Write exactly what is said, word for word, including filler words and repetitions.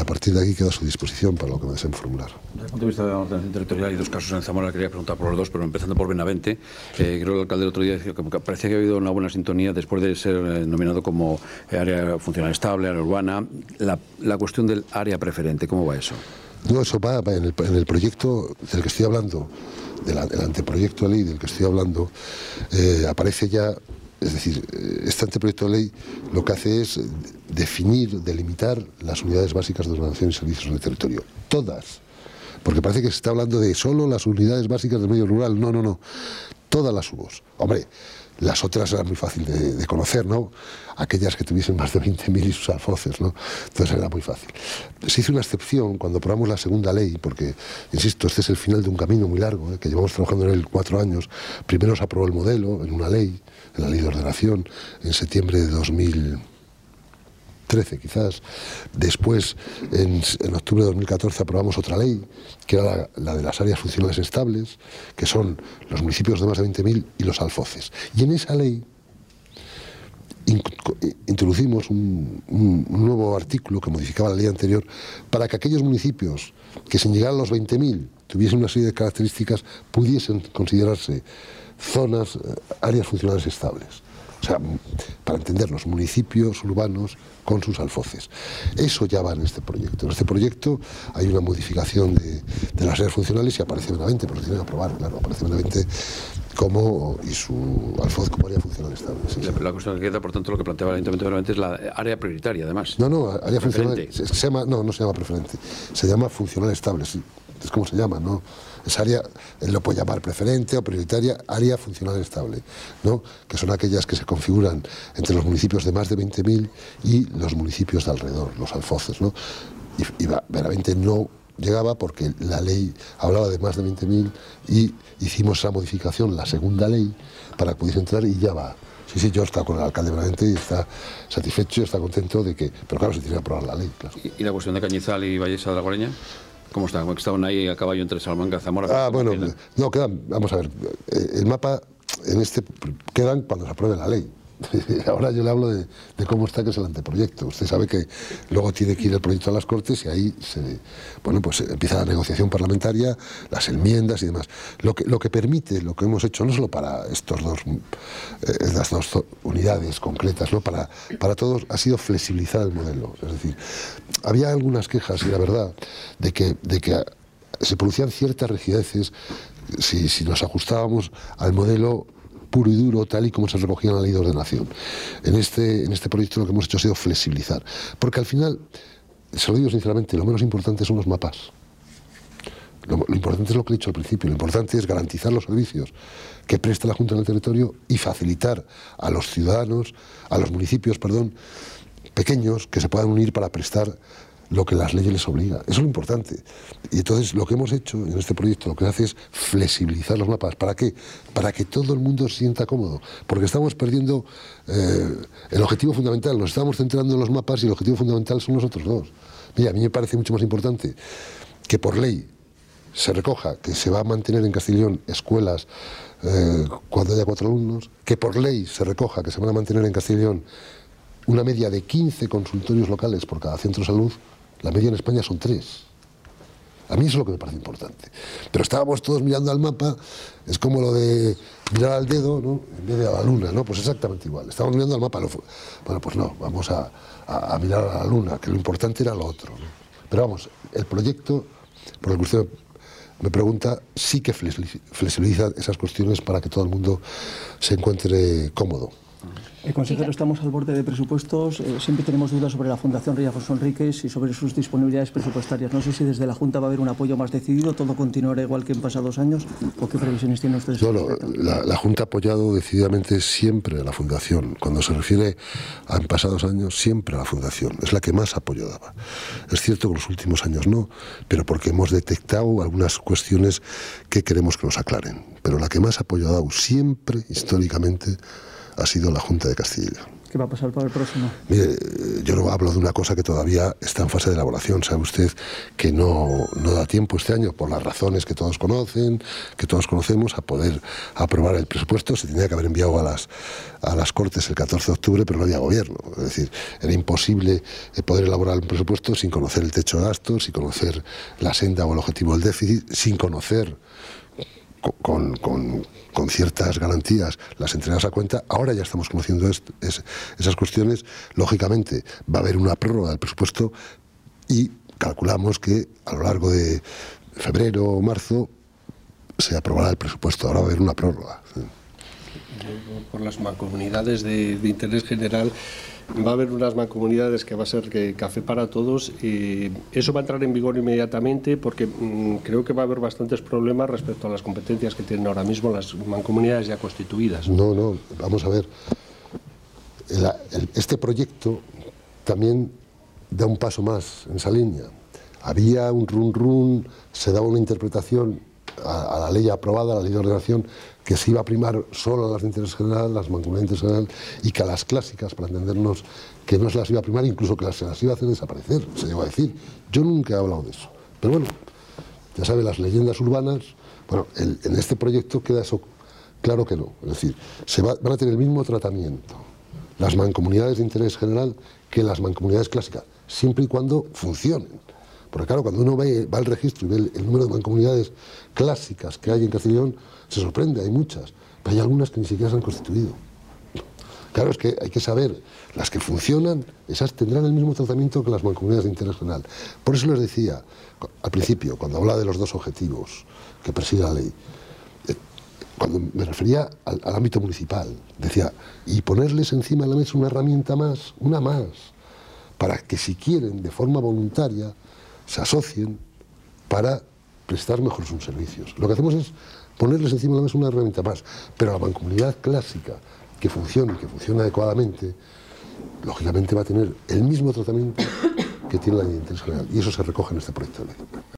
a partir de aquí quedo a su disposición para lo que me deseen formular. Desde el punto de vista de la ordenación territorial, hay dos casos en Zamora, quería preguntar por los dos, pero empezando por Benavente. Eh, creo que el alcalde el otro día decía que parecía que ha habido una buena sintonía después de ser eh, nominado como eh, área funcional estable, área urbana. La, la cuestión del área preferente, ¿cómo va eso? No, eso va, va en, el, en el proyecto del que estoy hablando, del, del anteproyecto de ley del que estoy hablando, eh, aparece ya. Es decir, este anteproyecto de ley lo que hace es definir, delimitar las unidades básicas de ordenación y servicios en el territorio. Todas. Porque parece que se está hablando de solo las unidades básicas del medio rural. No, no, no. Todas las U B Os. Hombre, las otras eran muy fácil de, de conocer, ¿no? Aquellas que tuviesen más de veinte mil y sus alfoces, ¿no? Entonces era muy fácil. Se hizo una excepción cuando aprobamos la segunda ley, porque, insisto, este es el final de un camino muy largo, ¿eh? Que llevamos trabajando en él cuatro años. Primero se aprobó el modelo en una ley, en la ley de ordenación, en septiembre de dos mil trece quizás. Después, en, en octubre de dos mil catorce, aprobamos otra ley, que era la, la de las áreas funcionales estables, que son los municipios de más de veinte mil y los alfoces. Y en esa ley in, introducimos un, un, un nuevo artículo que modificaba la ley anterior para que aquellos municipios que sin llegar a los veinte mil tuviesen una serie de características pudiesen considerarse zonas, áreas funcionales estables. O sea, para entender, los municipios urbanos con sus alfoces. Eso ya va en este proyecto. En este proyecto hay una modificación de, de las áreas funcionales y aparece Benavente, pero lo tienen que aprobar, claro, aparece Benavente como, y su alfoz como área funcional estable. Sí, la, sí. la cuestión que queda, por tanto, lo que planteaba el Ayuntamiento de Benavente es la área prioritaria, además. No, no, área funcional. Se, se llama, no, no se llama preferente. Se llama funcional estable, sí. Es como se llama, ¿no? Esa área, él lo puede llamar preferente o prioritaria, área funcional estable, ¿no? Que son aquellas que se configuran entre los municipios de más de veinte mil y los municipios de alrededor, los alfoces, ¿no? Y, y Benavente no llegaba porque la ley hablaba de más de veinte mil y hicimos esa modificación, la segunda ley, para que pudiese entrar y ya va. Sí, sí, yo estoy con el alcalde de Benavente y está satisfecho, está contento de que... Pero claro, se tiene que aprobar la ley, claro. ¿Y, y la cuestión de Cañizal y Vallesa de la Guareña? ¿Cómo está? ¿Cómo estaban ahí a caballo entre Salamanca y Zamora? Ah, bueno, no, quedan, vamos a ver, el mapa en este quedan cuando se apruebe la ley. Ahora yo le hablo de, de cómo está, que es el anteproyecto. Usted sabe que luego tiene que ir el proyecto a las Cortes y ahí se, bueno, pues empieza la negociación parlamentaria, las enmiendas y demás. Lo que, lo que permite, lo que hemos hecho, no solo para estos dos, eh, las dos unidades concretas, ¿no? para, para todos, ha sido flexibilizar el modelo. Es decir, había algunas quejas, y la verdad, de que, de que se producían ciertas rigideces si, si nos ajustábamos al modelo puro y duro, tal y como se recogía en la ley de ordenación. En este, en este proyecto lo que hemos hecho ha sido flexibilizar. Porque al final, se lo digo sinceramente, lo menos importante son los mapas. Lo, lo importante es lo que he dicho al principio. Lo importante es garantizar los servicios que presta la Junta en el territorio y facilitar a los ciudadanos, a los municipios, perdón, pequeños, que se puedan unir para prestar lo que las leyes les obliga. Eso es lo importante. Y entonces lo que hemos hecho en este proyecto, lo que hace es flexibilizar los mapas. ¿Para qué? Para que todo el mundo se sienta cómodo. Porque estamos perdiendo eh, el objetivo fundamental. Nos estamos centrando en los mapas y el objetivo fundamental son los otros dos. Mira, a mí me parece mucho más importante que por ley se recoja que se va a mantener en Castellón escuelas eh, cuando haya cuatro alumnos, que por ley se recoja que se van a mantener en Castellón una media de quince consultorios locales por cada centro de salud. La media en España son tres. A mí eso es lo que me parece importante. Pero estábamos todos mirando al mapa, es como lo de mirar al dedo, ¿no? En vez de a la luna, ¿no? Pues exactamente igual. Estábamos mirando al mapa. Bueno, pues no, vamos a, a, a mirar a la luna, que lo importante era lo otro, ¿no? Pero vamos, el proyecto, por el que usted me pregunta, sí que flexibiliza esas cuestiones para que todo el mundo se encuentre cómodo. El consejero, estamos al borde de presupuestos. Eh, siempre tenemos dudas sobre la Fundación Rey Afonso Enríquez y sobre sus disponibilidades presupuestarias. No sé si desde la Junta va a haber un apoyo más decidido, todo continuará igual que en pasados años, o qué previsiones tienen ustedes. No, no, la, la Junta ha apoyado decididamente siempre a la Fundación. Cuando se refiere a en pasados años, siempre a la Fundación. Es la que más apoyo daba. Es cierto que en los últimos años no, pero porque hemos detectado algunas cuestiones que queremos que nos aclaren. Pero la que más apoyo ha dado siempre, históricamente, ha sido la Junta de Castilla y León. ¿Qué va a pasar para el próximo? Mire, yo no hablo de una cosa que todavía está en fase de elaboración. Sabe usted que no, no da tiempo este año, por las razones que todos conocen, que todos conocemos, a poder aprobar el presupuesto. Se tenía que haber enviado a las, a las Cortes el catorce de octubre, pero no había gobierno. Es decir, era imposible poder elaborar un presupuesto sin conocer el techo de gastos, sin conocer la senda o el objetivo del déficit, sin conocer Con, con, con ciertas garantías las entregas a cuenta. Ahora ya estamos conociendo es, es, esas cuestiones. Lógicamente va a haber una prórroga del presupuesto y calculamos que a lo largo de febrero o marzo se aprobará el presupuesto. Ahora va a haber una prórroga. Sí. Por las mancomunidades de, de interés general, va a haber unas mancomunidades que va a ser que café para todos, y eso va a entrar en vigor inmediatamente porque mmm, creo que va a haber bastantes problemas respecto a las competencias que tienen ahora mismo las mancomunidades ya constituidas. No, no, vamos a ver. El, el, este proyecto también da un paso más en esa línea. Había un run run, se daba una interpretación a, a la ley aprobada, a la ley de ordenación, que se iba a primar solo a las de interés general, las mancomunidades de interés general, y que a las clásicas, para entendernos, que no se las iba a primar, incluso que las, se las iba a hacer desaparecer, se llegó a decir. Yo nunca he hablado de eso. Pero bueno, ya sabe, las leyendas urbanas, bueno, el, en este proyecto queda eso claro que no. Es decir, se va, van a tener el mismo tratamiento las mancomunidades de interés general que las mancomunidades clásicas, siempre y cuando funcionen. Porque claro, cuando uno ve, va al registro y ve el, el número de mancomunidades clásicas que hay en Castellón, se sorprende, hay muchas, pero hay algunas que ni siquiera se han constituido. Claro, es que hay que saber, las que funcionan, esas tendrán el mismo tratamiento que las mancomunidades de interés general. Por eso les decía, al principio, cuando hablaba de los dos objetivos que preside la ley, eh, cuando me refería al, al ámbito municipal, decía, y ponerles encima de la mesa una herramienta más, una más, para que si quieren, de forma voluntaria, se asocien para prestar mejor sus servicios. Lo que hacemos es ponerles encima de la mesa una herramienta más, pero la mancomunidad clásica que funcione y que funcione adecuadamente, lógicamente va a tener el mismo tratamiento que tiene la de interés general, y eso se recoge en este proyecto de ley.